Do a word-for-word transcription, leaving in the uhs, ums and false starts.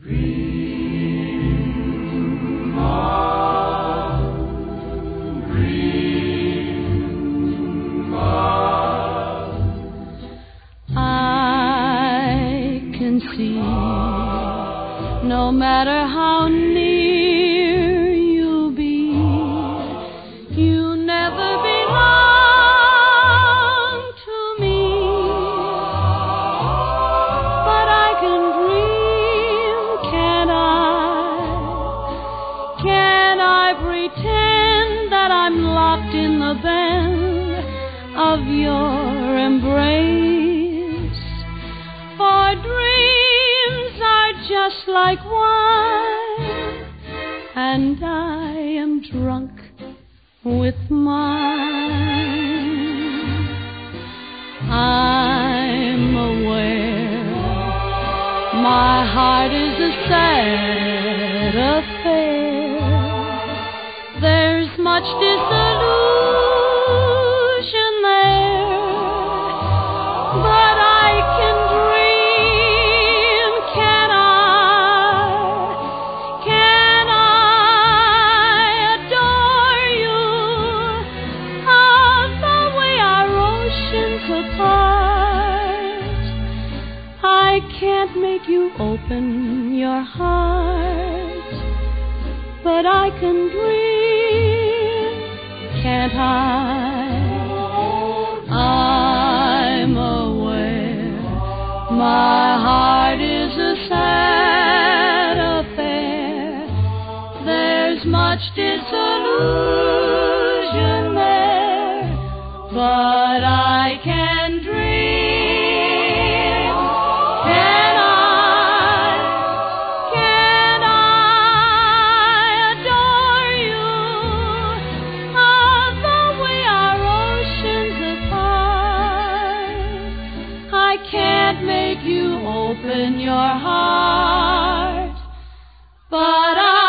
Dream on, dream on. I can see, no matter how near you'll be, you never belong to me. But I can dream, can I? Can I pretend that I'm locked in the bend of your embrace? For dreams are just like wine, and I am drunk with mine. I'm aware my heart is a sad affair. There's much disillusion there, but I can dream, can I? Can I adore you of the way our oceans apart? I can't make you open your heart, but I can dream, can't I? I'm aware my heart is a sad affair. There's much disillusion there, but I can dream. Can I? Can I adore you of the way our oceans apart? I can't make you open your heart, but I